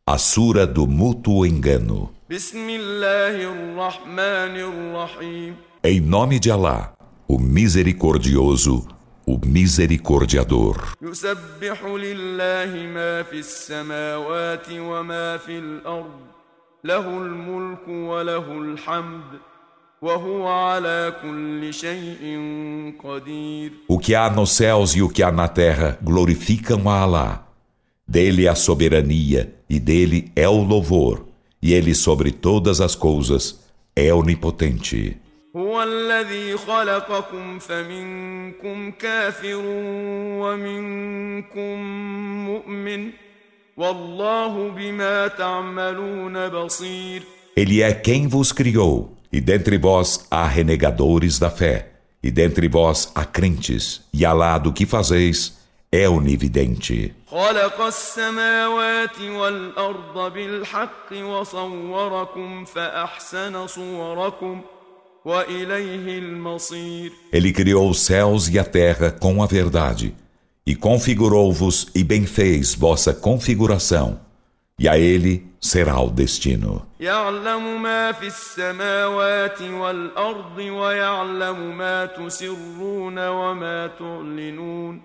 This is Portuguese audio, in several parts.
A Sura do Mútuo Engano. بسم الله الرحمن الرحيم. Em nome de Alá, o Misericordioso, o Misericordiador. يسبح لله ما في السماوات وما في الأرض له الملك وله الحمد وهو على كل شيء قدير. O que há nos céus e o que há na terra glorificam a Alá. Dele a soberania e dele é o louvor, e ele sobre todas as coisas é onipotente. هو الذي خلقكم فمنكم كافر ومنكم مؤمن والله بما تعملون بصير. Ele é quem vos criou, e dentre vós há renegadores da fé, e dentre vós há crentes, e Alá do que fazeis é onividente. خلق السماوات والأرض بالحق وصوركم فأحسن صوركم وإليه المصير. Ele criou os céus e a terra com a verdade, e configurou-vos e bem fez vossa configuração, e a ele será o destino. يعلم ما في السماوات والأرض ويعلم ما تسرون وما تعلنون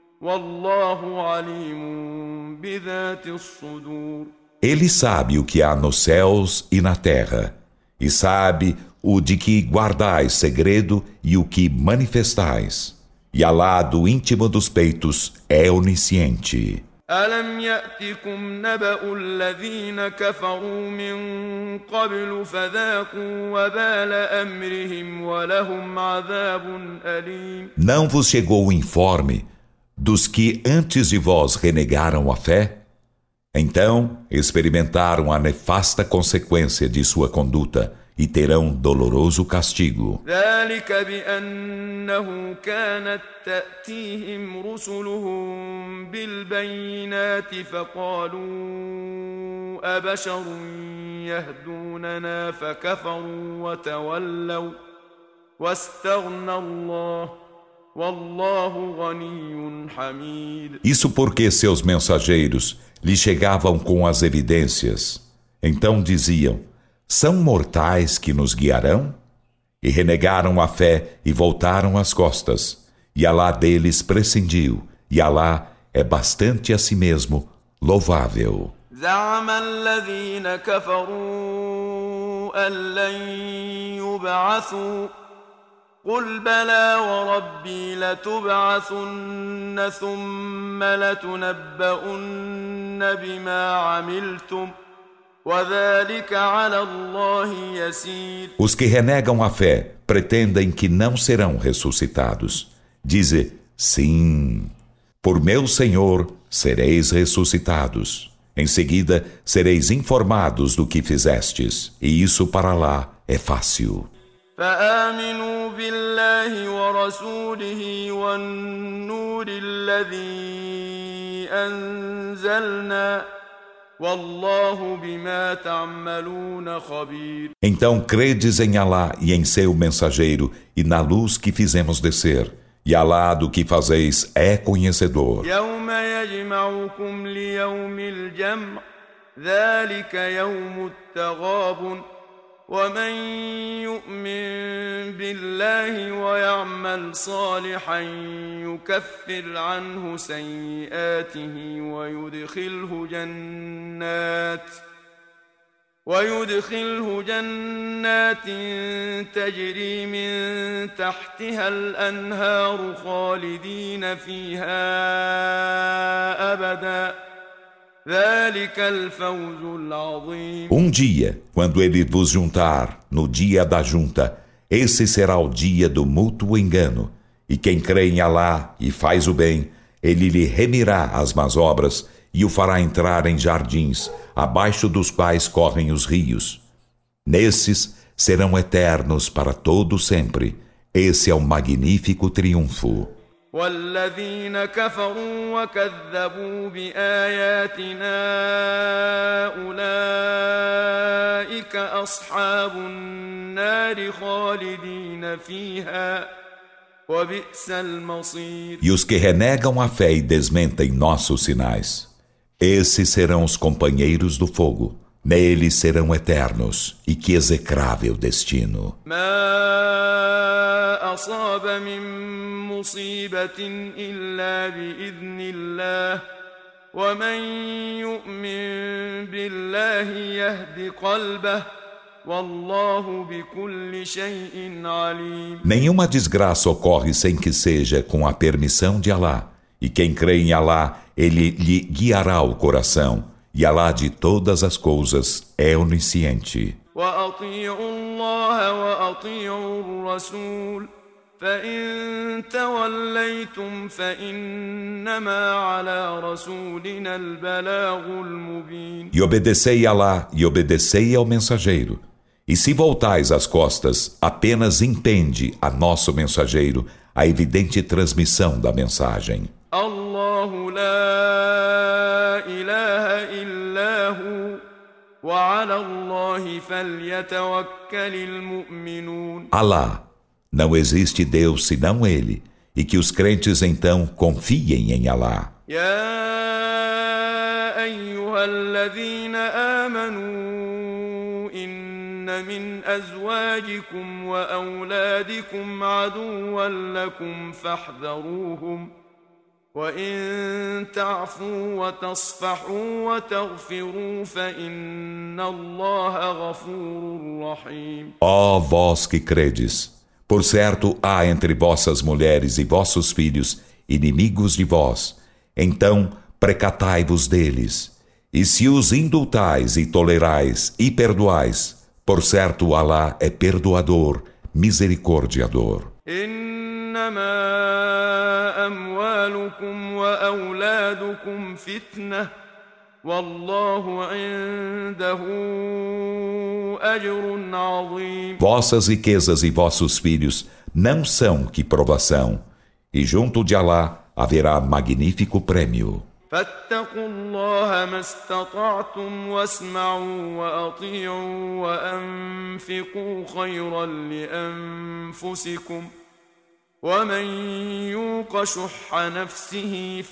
والله عليم بذات الصدور. Ele sabe o que há nos céus e na terra, e sabe o de que guardais segredo e o que manifestais. E Alá do íntimo dos peitos é onisciente. ألم يأتكم نبأ الذين كفروا من قبل فذاقوا وبال أمرهم ولهم عذاب أليم. Não vos chegou o informe dos que antes de vós renegaram a fé? Então experimentaram a nefasta consequência de sua conduta e terão doloroso castigo. ذلك بأنه كانت تأتيهم رسلهم بالبينات فقالوا أبشر يهدوننا فكفروا وتولوا واستغنى الله والله غني حميد. Isso porque seus mensageiros lhe chegavam com as evidências. Então diziam: são mortais que nos guiarão? E renegaram a fé e voltaram as costas. E Alá deles prescindiu. E Alá é bastante a si mesmo louvável. زعم الذين كفروا أن لن يبعثوا قل بلى وربي لتبعثن ثم لتنبؤن بما عملتم وذلك على الله يسير. Os que renegam a fé pretendem que não serão ressuscitados. Dize: sim, por meu Senhor sereis ressuscitados. Em seguida sereis informados do que fizestes, e isso para Alá é fácil. فآمنوا بالله ورسوله والنور الذي أنزلنا والله بما تعملون خبير. Então credes em Alá e em seu mensageiro e na luz que fizemos descer, e Alá do que fazeis é conhecedor. يوم يجمعكم ليوم الجمع ذلك يوم التغابن ومن يؤمن بالله ويعمل صالحا يكفر عنه سيئاته ويدخله جنات تجري من تحتها الأنهار خالدين فيها أبدا ذلك الفوز العظيم. Dia, quando ele vos juntar, no dia da junta, esse será o dia do mútuo engano. E quem crê em Alá e faz o bem, ele lhe remirá as más obras e o fará entrar em jardins, abaixo dos quais correm os rios. Nesses serão eternos para todo sempre. Esse é um magnífico triunfo. والذين كفروا وكذبوا بآياتنا أولئك أصحاب النار خالدين فيها وبئس المصير. E os que renegam a fé e desmentem nossos sinais, Esses serão os companheiros do fogo. Neles serão eternos. E que execrável destino. ما أصاب من مصيبة إلا بإذن الله ومن يؤمن بالله يهد قلبه والله بكل شيء عليم. Nenhuma desgraça ocorre sem que seja com a permissão de Alá. E quem crê em Alá, ele lhe guiará o coração. E Alá de todas as coisas é onisciente. وأطيعوا الله وأطيعوا الرسول فإن توليتم فإنما على رسولنا البلاغ المبين. E obedecei a Alá e obedecei ao mensageiro. E se voltais as costas, apenas impende a nosso mensageiro a evidente transmissão da mensagem. الله لا إله إلا هو وعلى الله فليتوكل المؤمنون. Alá, não existe Deus senão Ele, e que os crentes então confiem em Alá. يا أيها الذين آمنوا إن من أزواجكم وأولادكم عدوا لكم فاحذروهم وإن تعفوا وتصفحوا وتغفروا فإن الله غفور رحيم. Ó vós que credes, por certo há entre vossas mulheres e vossos filhos inimigos de vós, então precatai-vos deles. E se os indultais e tolerais e perdoais, por certo Alá é perdoador, misericordiador. إنما أموالكم وأولادكم فتنة والله عنده أجر عظيم. Vossas riquezas e vossos filhos não são que provação, e junto de Alá haverá magnífico prêmio. فاتقوا الله ما استطعتم واسمعوا وأطيعوا وأنفقوا خيرا لأنفسكم ومن يوق شح نفسه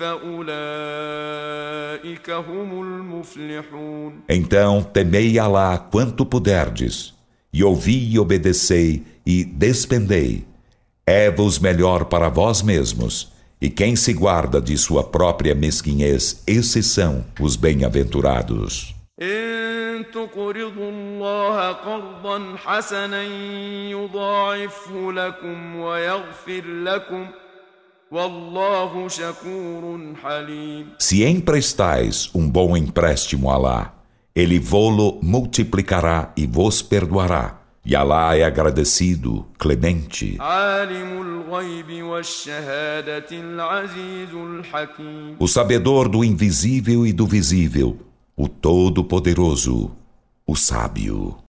فأولئك هم المفلحون. Então temei Alá quanto puderdes, e ouvi e obedecei e despendei. É-vos melhor para vós mesmos, e quem se guarda de sua própria mesquinhez, esses são os bem-aventurados. إن تقرضوا الله قرضا حسنا يضاعفه لكم ويغفر لكم والله شكور حليم. Se emprestais um bom empréstimo a Alá, Ele vô-lo multiplicará e vos perdoará. E Alá é agradecido, clemente. عالم الغيب والشهادة العزيز الحكيم. O sabedor do invisível e do visível, o Todo-Poderoso, o Sábio.